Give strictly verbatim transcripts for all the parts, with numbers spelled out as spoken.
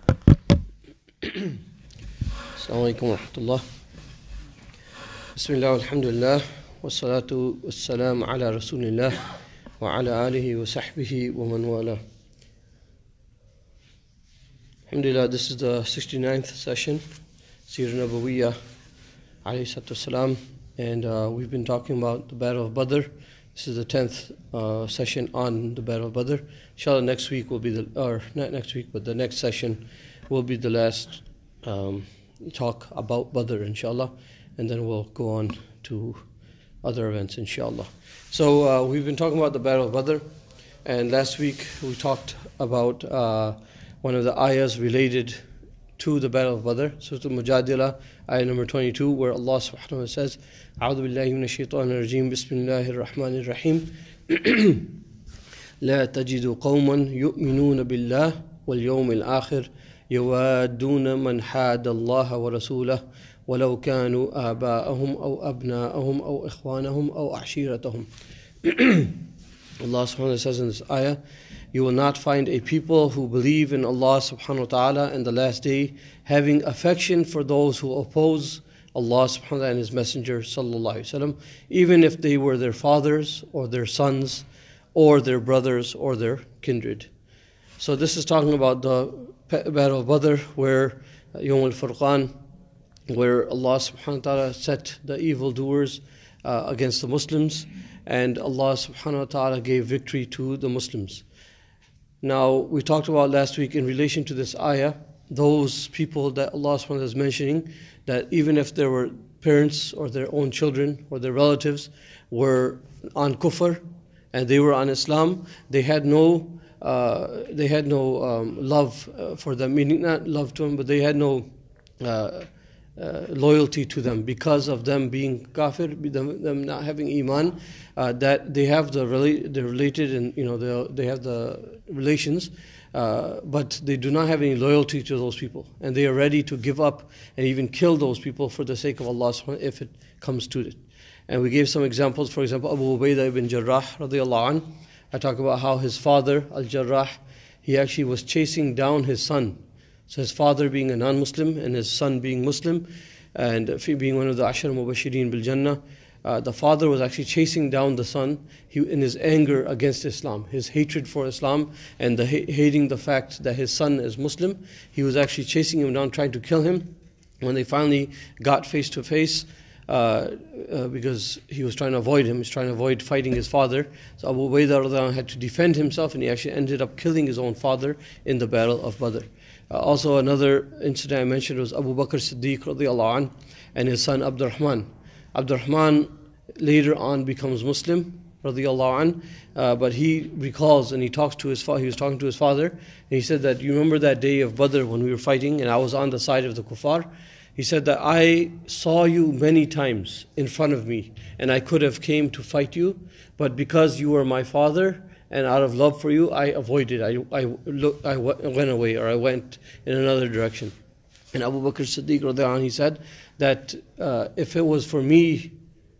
Assalamu alaikum wa rahmatullah. Bismillah, alhamdulillah, wa salatu wa salam ala rasulillah wa ala alihi wa sahbihi wa man wala. Alhamdulillah, this is the sixty-ninth session, Sirah Nabawiyyah, alayhi salatu salam, and uh, we've been talking about the Battle of Badr. This is the tenth uh, session on the Battle of Badr. Inshallah, next week will be the, or not next week, but the next session will be the last um, talk about Badr, inshallah, and then we'll go on to other events, inshallah. So uh, we've been talking about the Battle of Badr, and last week we talked about uh, one of the ayahs related to the Battle of Badr, Surah Al-Mujadila, ayah number twenty-two, where Allah subhanahu wa ta'ala says, A'udhu billahi minash shaitanir rajim, bismillahir rahmanir rahim, لا تجد قوما يؤمنون بالله واليوم الآخر يوادون من حاد الله ورسوله ولو كانوا آباءهم أو أبناءهم أو إخوانهم أو عشيرتهم. Allah subhanahu wa ta'ala says in this ayah, you will not find a people who believe in Allah subhanahu wa ta'ala and the last day having affection for those who oppose Allah subhanahu wa ta'ala and His Messenger sallallahu alayhi wa sallam, even if they were their fathers or their sons or their brothers or their kindred. So this is talking about the Battle of Badr, where Yawm al-Furqan, where Allah subhanahu wa ta'ala set the evildoers uh, against the Muslims, and Allah subhanahu wa ta'ala gave victory to the Muslims. Now, we talked about last week in relation to this ayah, those people that Allah subhanahu wa ta'ala is mentioning, that even if there were parents or their own children or their relatives were on kufr and they were on Islam, they had no uh, they had no um, love uh, for them, meaning not love to them, but they had no uh, uh, loyalty to them because of them being kafir, them, them not having iman. Uh, that they have the rela- they're related and you know they they have the relations, uh, but they do not have any loyalty to those people, and they are ready to give up and even kill those people for the sake of Allah if it comes to it. And we gave some examples. For example, Abu Ubaidah ibn Jarrah radiyallahu anhu. I talk about how his father Al-Jarrah, he actually was chasing down his son. So his father being a non-Muslim and his son being Muslim, and being one of the Ashar Mubashirin bil Jannah. Uh, the father was actually chasing down the son he, in his anger against Islam, his hatred for Islam, and the ha- hating the fact that his son is Muslim. He was actually chasing him down, trying to kill him. When they finally got face to face, uh, uh, because he was trying to avoid him, he was trying to avoid fighting his father. So Abu Ubaidah had to defend himself, and he actually ended up killing his own father in the Battle of Badr. Uh, also, another incident I mentioned was Abu Bakr Siddiq radiallahu anh, and his son Abdurrahman. Abdurrahman later on becomes Muslim, radiallahu anh, uh, but he recalls and he talks to his father. He was talking to his father, and he said that, you remember that day of Badr when we were fighting and I was on the side of the kuffar? He said that I saw you many times in front of me and I could have came to fight you, but because you were my father and out of love for you, I avoided. I, I, look, I went away, or I went in another direction. And Abu Bakr Siddiq radiallahu anh, he said that uh, if it was for me,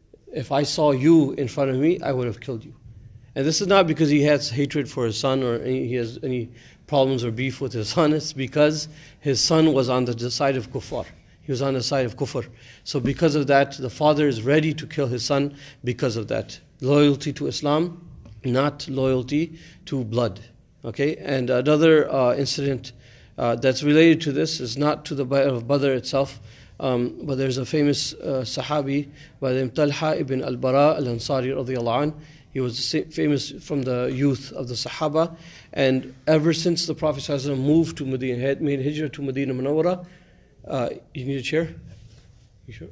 if I saw you in front of me, I would have killed you. And this is not because he has hatred for his son or any, he has any problems or beef with his son. It's because his son was on the side of kuffar. He was on the side of kufr. So because of that, the father is ready to kill his son because of that. Loyalty to Islam, not loyalty to blood. Okay? And another uh, incident uh, that's related to this is not to the Battle of Badr itself, Um, but there's a famous uh, Sahabi by the name Talha ibn al-Bara al-Ansari radiyallahu anh. He was famous from the youth of the Sahaba, and ever since the Prophet ﷺ moved to Medina, had made hijrah to Medina Munawwara. Uh, you need a chair? You sure?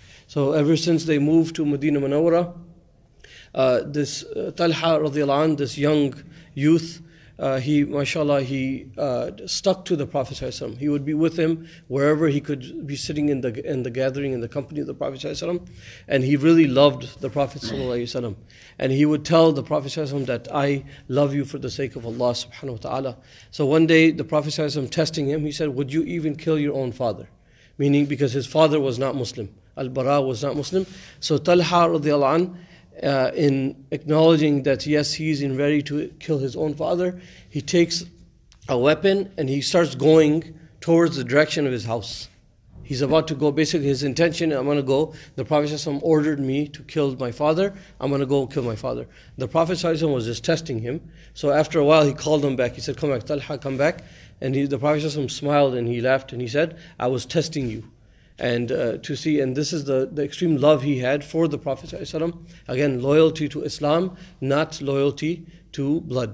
So ever since they moved to Medina Munawwara, uh, this uh, Talha radiyallahu anh, this young youth, Uh, he, mashallah, he uh, stuck to the Prophet ﷺ. He would be with him wherever he could be sitting in the in the gathering, in the company of the Prophet ﷺ. And he really loved the Prophet ﷺ. And he would tell the Prophet ﷺ that I love you for the sake of Allah subhanahu wa ta'ala. So one day the Prophet ﷺ testing him, he said, would you even kill your own father? Meaning because his father was not Muslim. Al-Bara was not Muslim. So Talha radiallahu anh, Uh, in acknowledging that yes, he's in ready to kill his own father, he takes a weapon and he starts going towards the direction of his house. He's about to go, basically his intention, I'm going to go. The Prophet ﷺ ordered me to kill my father. I'm going to go kill my father. The Prophet ﷺ was just testing him. So after a while, he called him back. He said, come back, Talha, come back. And he, the Prophet ﷺ smiled and he laughed and he said, I was testing you. And uh, to see, and this is the, the extreme love he had for the Prophet ﷺ. Again, loyalty to Islam, not loyalty to blood.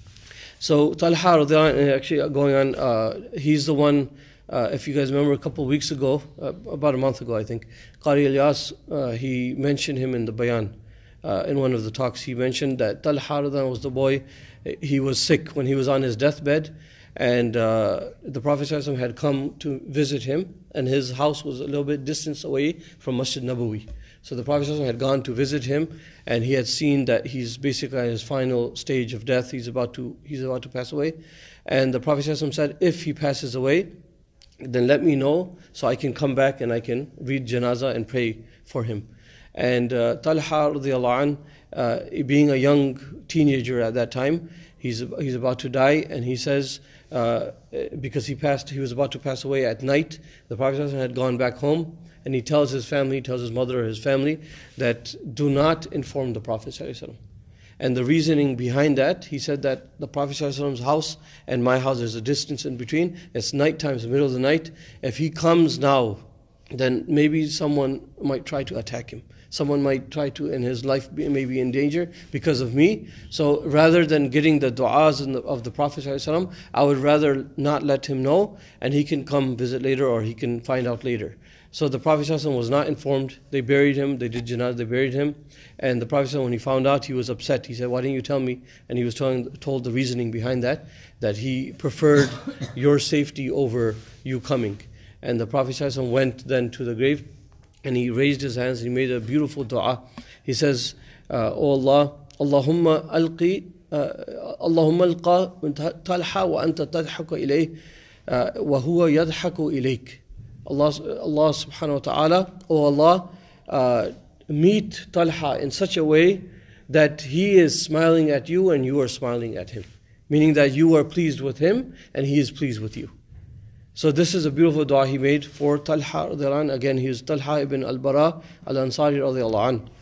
So Talha, actually going on, uh, he's the one, uh, if you guys remember a couple of weeks ago, uh, about a month ago I think, Qari Ilyas, uh, he mentioned him in the Bayan. Uh, in one of the talks, he mentioned that Talha was the boy, he was sick when he was on his deathbed, and uh, the Prophet ﷺ had come to visit him, and his house was a little bit distance away from Masjid Nabawi. So the Prophet ﷺ had gone to visit him, and he had seen that he's basically at his final stage of death. He's about to he's about to pass away, and the Prophet ﷺ said, if he passes away, then let me know so I can come back and I can read janazah and pray for him. And uh, Talha radiallahu anh, uh, being a young teenager at that time, he's he's about to die, and he says, uh, because he passed, he was about to pass away at night. The Prophet had gone back home, and he tells his family, tells his mother or his family, that do not inform the Prophet ﷺ. And the reasoning behind that, he said that the Prophet ﷺ's house and my house, there's a distance in between. It's nighttime, it's the middle of the night. If he comes now, then maybe someone might try to attack him. Someone might try to, in his life, be, may be in danger because of me. So rather than getting the du'as of the Prophet ﷺ, I would rather not let him know, and he can come visit later or he can find out later. So the Prophet ﷺ was not informed. They buried him, they did janazah, they buried him. And the Prophet ﷺ, when he found out, he was upset. He said, why didn't you tell me? And he was telling, told the reasoning behind that, that he preferred your safety over you coming. And the Prophet ﷺ went then to the grave, and he raised his hands, he made a beautiful dua. He says, uh, O Allah, Allahumma alqi, uh, Allahumma alqa talha wa anta tadhaku ilayh, wa huwa yadhaku ilayk. Allah, Allah subhanahu wa ta'ala, O Allah, uh, meet Talha in such a way that he is smiling at you and you are smiling at him. Meaning that you are pleased with him and he is pleased with you. So this is a beautiful dua he made for Talha radiallahu anh. Again, he is Talha ibn al-Bara al-Ansari radiallahu anh.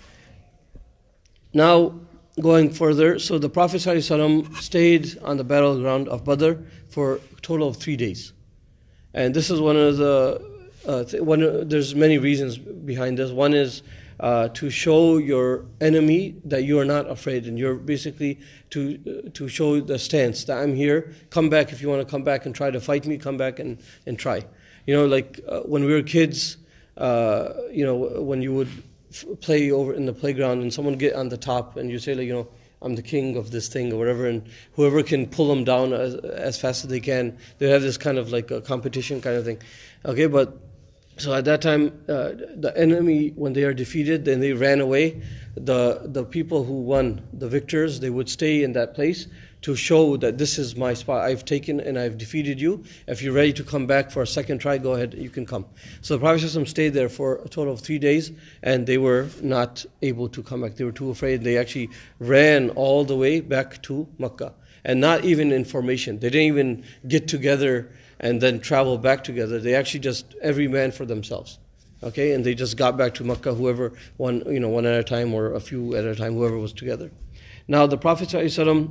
Now, going further, so the Prophet ﷺ stayed on the battleground of Badr for a total of three days. And this is one of the, uh, th- one of, there's many reasons behind this. One is uh, to show your enemy that you are not afraid, and you're basically to uh, to show the stance that I'm here, come back if you want to come back and try to fight me, come back and, and try. You know, like uh, when we were kids, uh, you know, when you would f- play over in the playground and someone get on the top and you say, like, you know, I'm the king of this thing or whatever, and whoever can pull them down as, as fast as they can, they have this kind of like a competition kind of thing. Okay, but so at that time, uh, the enemy, when they are defeated, then they ran away. The the people who won, the victors, they would stay in that place to show that this is my spot. I've taken and I've defeated you. If you're ready to come back for a second try, go ahead, you can come. So the Prophet ﷺ stayed there for a total of three days, and they were not able to come back. They were too afraid. They actually ran all the way back to Makkah, and not even in formation. They didn't even get together and then travel back together. They actually just, every man for themselves. Okay, and they just got back to Makkah, whoever, one, you know, one at a time or a few at a time, whoever was together. Now the Prophet ﷺ,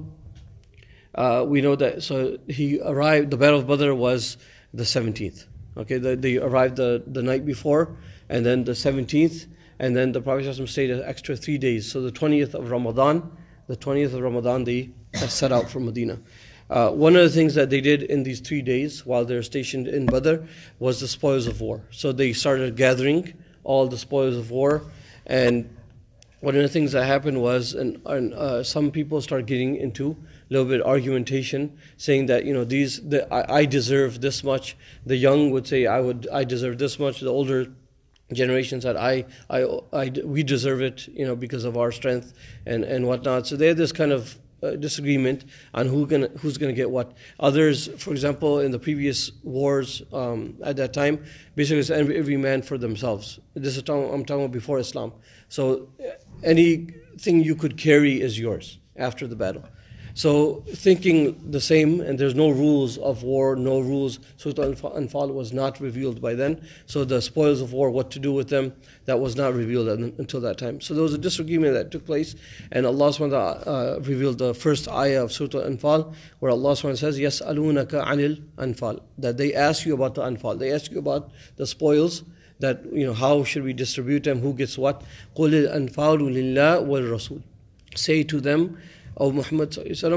Uh, we know that, so he arrived, the Battle of Badr was the seventeenth. Okay, the, they arrived the, the night before, and then the seventeenth, and then the Prophet ﷺ stayed an extra three days. So the twentieth of Ramadan, the twentieth of Ramadan, they set out from Medina. Uh, one of the things that they did in these three days while they're stationed in Badr was the spoils of war. So they started gathering all the spoils of war, and one of the things that happened was, and, and uh, some people started getting into a little bit of argumentation, saying that, you know, these the, I, I deserve this much. The young would say, I would I deserve this much. The older generation said, I, I, I, we deserve it, you know, because of our strength and, and whatnot. So they had this kind of uh, disagreement on who gonna, who's going to get what. Others, for example, in the previous wars um, at that time, basically it's every, every man for themselves. This is talking, I'm talking about before Islam. So anything you could carry is yours after the battle. So thinking the same, and there's no rules of war, no rules. Surah Al-Anfal was not revealed by then. So the spoils of war, what to do with them, that was not revealed until that time. So there was a disagreement that took place, and Allah subhanahu wa ta'ala uh, revealed the first ayah of Surah Al-Anfal, where Allah subhanahu wa ta'ala says, يَسْأَلُونَكَ عَنِ الْأَنفَالِ, that they ask you about the Anfal. They ask you about the spoils, that, you know, how should we distribute them, who gets what. قُلِ الْأَنفَالُ لِلَّهِ وَالرَّسُولِ. Say to them, O Muhammad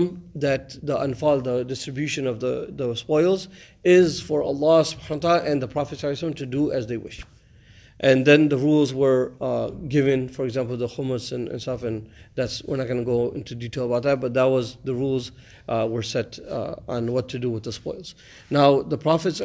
that the Anfal, the distribution of the, the spoils, is for Allah subhanahu wa ta'ala and the Prophet to do as they wish. And then the rules were uh, given, for example, the Khumus and, and stuff, and that's, we're not going to go into detail about that, but that was, the rules uh, were set uh, on what to do with the spoils. Now, the Prophet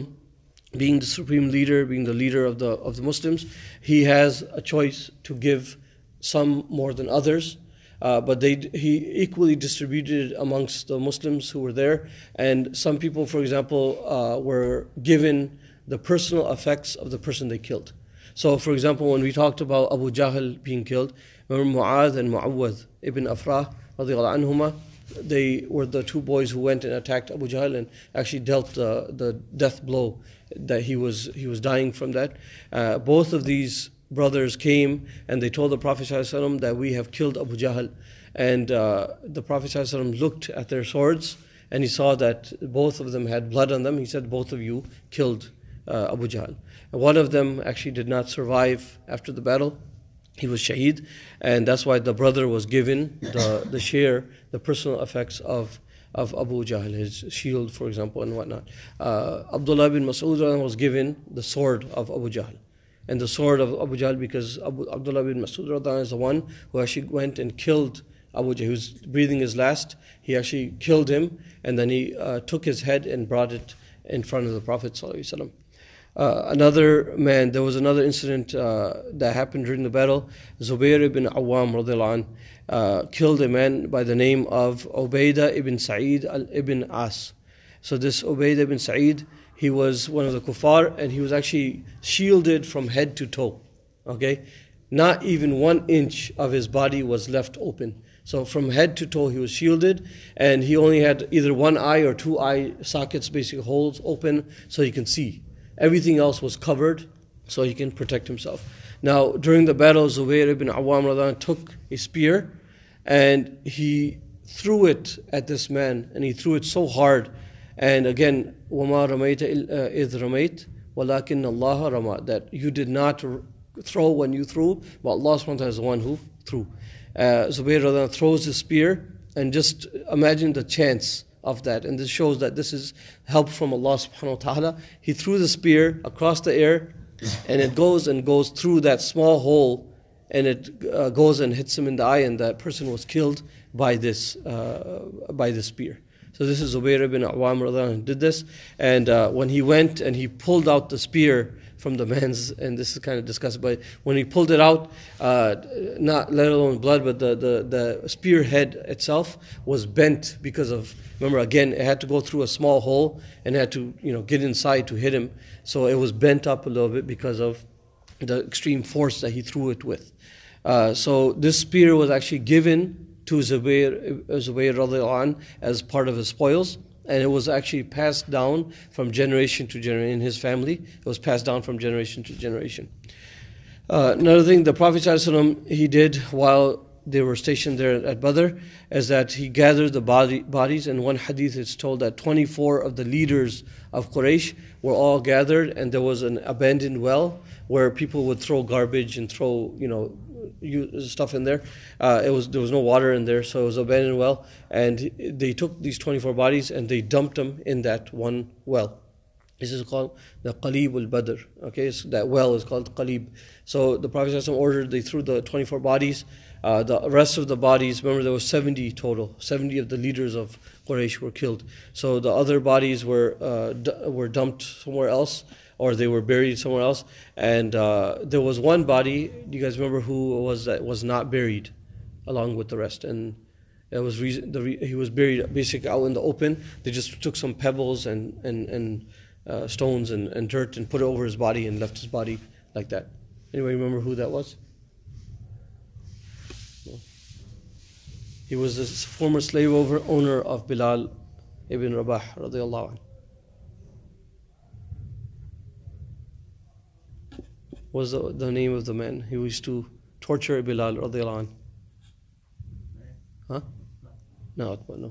being the supreme leader, being the leader of the of the Muslims, he has a choice to give some more than others. Uh, but they, he equally distributed amongst the Muslims who were there. And some people, for example, uh, were given the personal effects of the person they killed. So, for example, when we talked about Abu Jahl being killed, remember Mu'adh and Mu'awwadh ibn Afrah, radiallahu anhuma, they were the two boys who went and attacked Abu Jahl and actually dealt uh, the death blow that he was he was dying from that. Uh, both of these brothers came and they told the Prophet ﷺ that we have killed Abu Jahl. And uh, the Prophet ﷺ looked at their swords and he saw that both of them had blood on them. He said, both of you killed uh, Abu Jahl. And one of them actually did not survive after the battle. He was shaheed, and that's why the brother was given the, the share, the personal effects of of Abu Jahl, his shield, for example, and whatnot. Uh, Abdullah bin Mas'ud was given the sword of Abu Jahl. And the sword of Abu Jahl, because Abu, Abdullah bin Mas'ud is the one who actually went and killed Abu Jahl. He was breathing his last. He actually killed him, and then he uh, took his head and brought it in front of the Prophet ﷺ. Uh, another man, there was another incident uh, that happened during the battle. Zubair ibn Awam radiallahu anh, uh, killed a man by the name of Ubaidah ibn Sa'id ibn As. So this Ubaidah ibn Sa'id, he was one of the kuffar, and he was actually shielded from head to toe. Okay, not even one inch of his body was left open. So from head to toe he was shielded, and he only had either one eye or two eye sockets, basically holes open, so he can see. Everything else was covered, so he can protect himself. Now, during the battle, Zubair ibn Awam took a spear, and he threw it at this man, and he threw it so hard. And again, وَمَا رَمَيْتَ إِذْ رَمَيْتَ وَلَكِنَّ اللَّهَ رَمَى, that you did not throw when you threw, but Allah subhanahu wa ta'ala is the one who threw. Uh, Zubair throws his spear, and just imagine the chance of that, and this shows that this is help from Allah subhanahu wa ta'ala. He threw the spear across the air, and it goes and goes through that small hole, and it uh, goes and hits him in the eye, and that person was killed by this uh, by this spear. So this is Zubair ibn Awam who did this, and uh, when he went and he pulled out the spear from the man's, and this is kind of discussed, but when he pulled it out, uh, not let alone blood, but the, the, the spear head itself was bent because of, remember again, it had to go through a small hole and had to, you know, get inside to hit him. So it was bent up a little bit because of the extreme force that he threw it with. Uh, so this spear was actually given to Zubair, Zubair radiallahu anh, as part of his spoils. And it was actually passed down from generation to generation in his family. It was passed down from generation to generation. Uh, another thing the Prophet ﷺ, he did while they were stationed there at Badr is that he gathered the body, bodies. In one hadith it's told that twenty-four of the leaders of Quraysh were all gathered, and there was an abandoned well where people would throw garbage and throw, you know, stuff in there. Uh, it was there was no water in there, so it was an abandoned well, and they took these twenty-four bodies and they dumped them in that one well. This is called the Qalib al-Badr. Okay, so that well is called Qalib. So the Prophet ﷺ ordered, they threw the twenty-four bodies. Uh, the rest of the bodies, remember there was seventy total. seventy of the leaders of Quraysh were killed. So the other bodies were uh, d- were dumped somewhere else, or they were buried somewhere else. And uh, there was one body, do you guys remember who was that was not buried along with the rest? And it was reason, the re, he was buried basically out in the open. They just took some pebbles and, and, and uh, stones and, and dirt and put it over his body and left his body like that. Anybody remember who that was? No. He was the former slave owner of Bilal ibn Rabah radiallahu anhu. Was the, the name of the man who used to torture Bilal radiallahu anhu? Huh? No, no.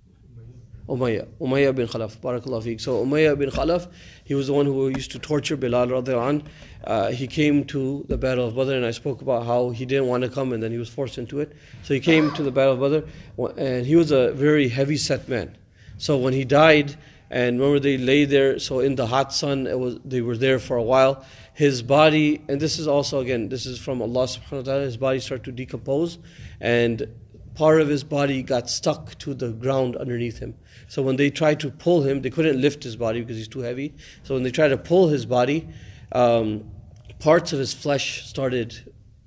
Umayyah. Umayyah bin Khalaf. Barakallahu feek. So Umayyah bin Khalaf, he was the one who used to torture Bilal radiallahu anhu. Uh, he came to the Battle of Badr, and I spoke about how he didn't want to come and then he was forced into it. So he came to the Battle of Badr, and he was a very heavy set man. So when he died, and remember they lay there, so in the hot sun, it was they were there for a while. His body, and this is also again, this is from Allah subhanahu wa ta'ala, his body started to decompose, and part of his body got stuck to the ground underneath him. So when they tried to pull him, they couldn't lift his body because he's too heavy. So when they tried to pull his body, um, parts of his flesh started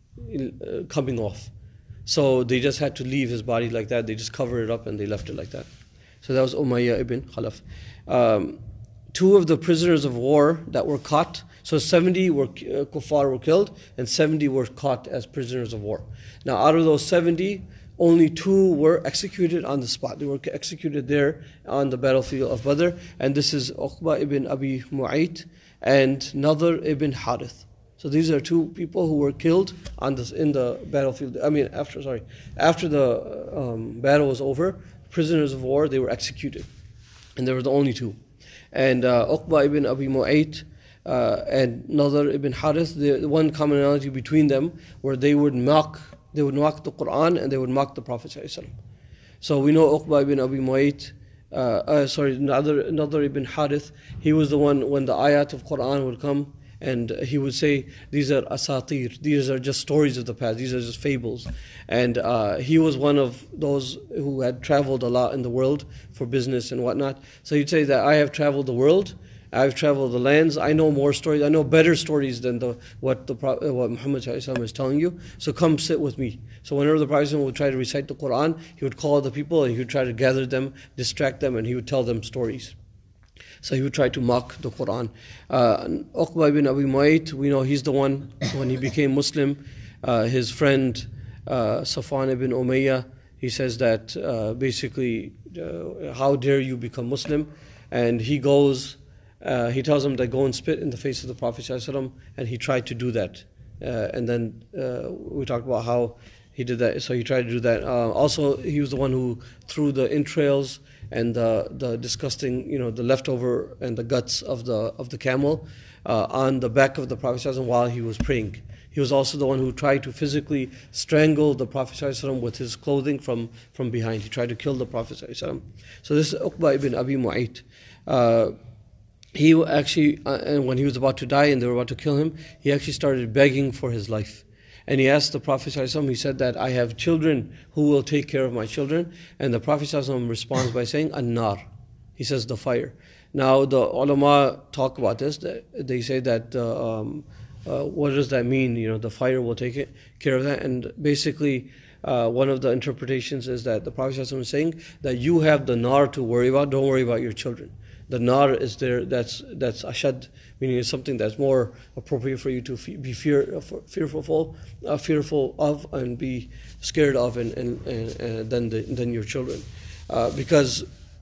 uh, coming off. So they just had to leave his body like that. They just covered it up and they left it like that. So that was Umayyah ibn Khalaf. Um, two of the prisoners of war that were caught, so seventy were uh, kuffar were killed and seventy were caught as prisoners of war. Now out of those seventy, only two were executed on the spot. They were executed there on the battlefield of Badr, and this is Uqba ibn Abi Mu'ayt and Nadhr ibn Harith. So these are two people who were killed on this in the battlefield. I mean, after sorry, after the um, battle was over, prisoners of war, they were executed, and they were the only two. And uh, Uqba ibn Abi Mu'ayt uh, and Nadhr ibn Harith, the, the one commonality between them were they would mock. They would mock the Quran and they would mock the Prophet ﷺ. So we know Uqba ibn Abi Mu'ayt, uh, uh, sorry, Nadhr, Nadhr ibn Harith, he was the one when the ayat of Quran would come and he would say, these are asatir, these are just stories of the past, these are just fables. And uh, he was one of those who had traveled a lot in the world for business and whatnot. So he'd say that I have traveled the world, I've traveled the lands, I know more stories, I know better stories than the what the what Muhammad ﷺ is telling you, so come sit with me. So whenever the Prophet ﷺ would try to recite the Quran, he would call the people and he would try to gather them, distract them, and he would tell them stories. So he would try to mock the Quran. Uh, Uqba ibn Abi Mu'ayt, we know he's the one, when he became Muslim, uh, his friend uh, Safwan ibn Umayyah, he says that uh, basically, uh, how dare you become Muslim? And he goes, Uh, he tells him to go and spit in the face of the Prophet ﷺ, and he tried to do that. Uh, and then uh, we talked about how he did that. So he tried to do that. Uh, also, he was the one who threw the entrails and the the disgusting, you know, the leftover and the guts of the of the camel uh, on the back of the Prophet ﷺ while he was praying. He was also the one who tried to physically strangle the Prophet ﷺ with his clothing from, from behind. He tried to kill the Prophet ﷺ. So this is Uqba ibn Abi Mu'ayt. Uh, He actually, uh, and when he was about to die and they were about to kill him, he actually started begging for his life. And he asked the Prophet ﷺ, he said that I have children who will take care of my children. And the Prophet ﷺ responds by saying, An-nar. He says, the fire. Now the ulama talk about this. They say that, uh, um, uh, what does that mean? You know, the fire will take it, care of that. And basically, uh, one of the interpretations is that the Prophet ﷺ is saying that you have the nar to worry about, don't worry about your children. The nar is there, that's that's ashad, meaning it's something that's more appropriate for you to be fear, fearful, uh, fearful of and be scared of and, and, and than, the, than your children. Uh, because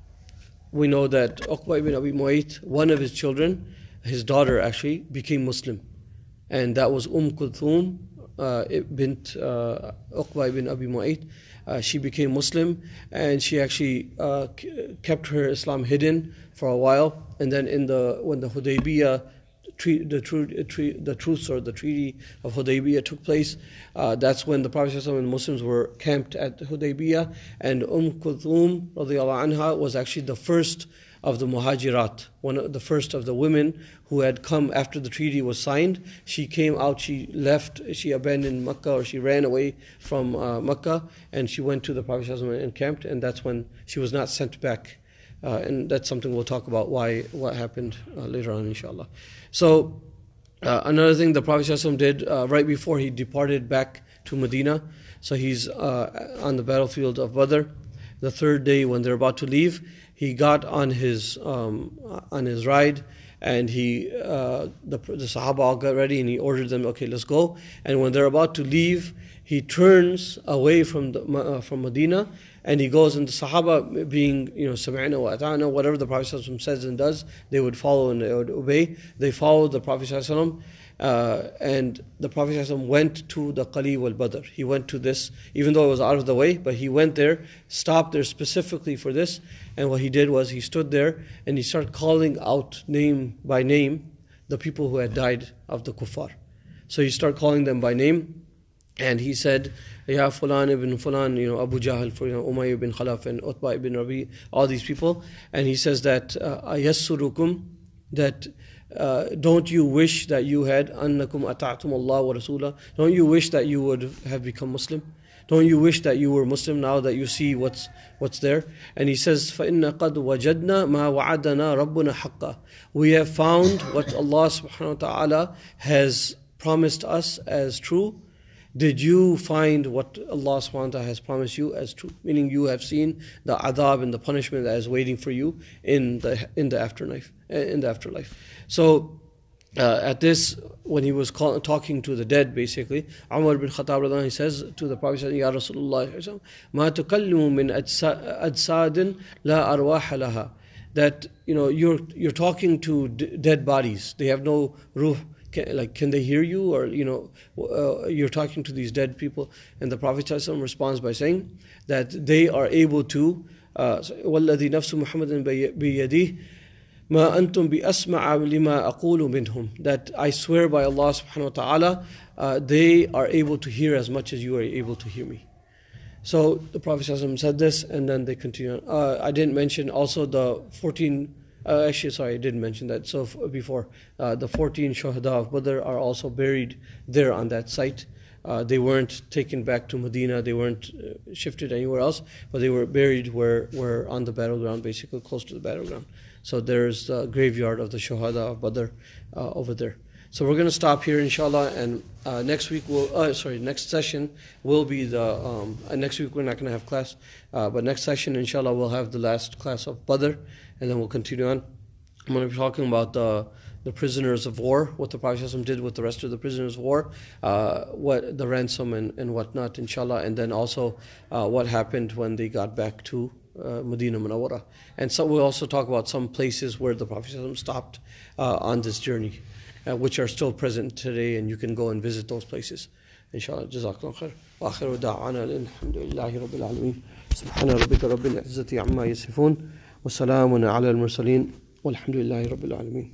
we know that Uqba ibn Abi Mu'ayt, one of his children, his daughter actually, became Muslim. And that was Umm Kulthum uh, bint uh, Uqba ibn Abi Mu'ayt. Uh, she became Muslim and she actually uh, kept her Islam hidden for a while, and then in the when the Hudaybiyah, tre- the, tru- tre- the truce or the treaty of Hudaybiyah took place, uh, that's when the Prophet ﷺ and Muslims were camped at Hudaybiyah, and Umm Kulthum radiallahu anha was actually the first of the Muhajirat, one of the first of the women who had come after the treaty was signed. She came out, she left, she abandoned Makkah, or she ran away from uh, Makkah, and she went to the Prophet ﷺ and camped, and that's when she was not sent back. Uh, and that's something we'll talk about why what happened uh, later on, inshallah. So uh, another thing the Prophet ﷺ did uh, right before he departed back to Medina, so he's uh, on the battlefield of Badr. The third day when they're about to leave, he got on his um, on his ride and he, uh, the, the Sahaba all got ready, and he ordered them, okay, let's go. And when they're about to leave, he turns away from the, uh, from Medina, and he goes, and the Sahaba, being, you know, Sami'na wa ata'na, whatever the Prophet ﷺ says and does, they would follow and they would obey. They followed the Prophet ﷺ, uh, and the Prophet ﷺ went to the Qali wal Badr. He went to this, even though it was out of the way, but he went there, stopped there specifically for this, and what he did was he stood there and he started calling out name by name the people who had died of the kuffar. So he started calling them by name, and he said, Ya Fulan ibn Fulan, you know, Abu Jahl, for, you know, Umayy ibn Khalaf and Utbah ibn Rabi, all these people. And he says that, Ayassurukum, that uh, don't you wish that you had, Annakum ata'tum Allah wa Rasulah, don't you wish that you would have become Muslim? Don't you wish that you were Muslim now that you see what's what's there? And he says, فَإِنَّ قَدْ وَجَدْنَا مَا وَعَدَنَا رَبُّنَا حَقًّا. We have found what Allah subhanahu wa ta'ala has promised us as true. Did you find what Allah subhanahu wa ta'ala has promised you as true? Meaning you have seen the adab and the punishment that is waiting for you in the in the afterlife. In the afterlife. So uh, at this, when he was call, talking to the dead, basically, Umar bin Khattab, he says to the Prophet, Ya Rasulullah, مَا تُكَلِّمُ مِنْ أَجْسَادٍ لَا أَرْوَاحَ لَهَا. That, you know, you're you're talking to d- dead bodies. They have no ruh. Can, like, can they hear you? Or, you know, uh, you're talking to these dead people. And the Prophet ﷺ responds by saying that they are able to, وَالَّذِي نَفْسُ مُحَمَّدٍ بِيَدِهِ مَا أَنْتُمْ بِأَسْمَعَ لِمَا أَقُولُ مِنْهُمْ. That I swear by Allah subhanahu wa ta'ala, uh, they are able to hear as much as you are able to hear me. So the Prophet ﷺ said this, and then they continue. Uh, I didn't mention also the fourteen Uh, actually, sorry, I didn't mention that. So f- before, uh, the fourteen Shuhada of Badr are also buried there on that site. Uh, they weren't taken back to Medina. They weren't uh, shifted anywhere else, but they were buried where, where on the battleground, basically close to the battleground. So there's the graveyard of the Shuhada of Badr uh, over there. So we're going to stop here, inshallah, and uh, next week we'll, uh, sorry, next session will be the, um, uh, next week we're not going to have class, uh, but next session, inshallah, we'll have the last class of Badr, and then we'll continue on. I'm going to be talking about the the prisoners of war, what the Prophet ﷺ did with the rest of the prisoners of war, uh, what the ransom and, and whatnot, inshallah, and then also uh, what happened when they got back to uh, Medina Munawwara. And so we'll also talk about some places where the Prophet ﷺ stopped uh, on this journey, uh, which are still present today, and you can go and visit those places. Inshallah. Jazakallah khair. Wa akhiru da'wana alhamdulillahi rabbil alameen. Subhana rabbika rabbil izzati amma yasifun. Wa salamun ala al-mursaleen. Walhamdulillahi rabbil alameen.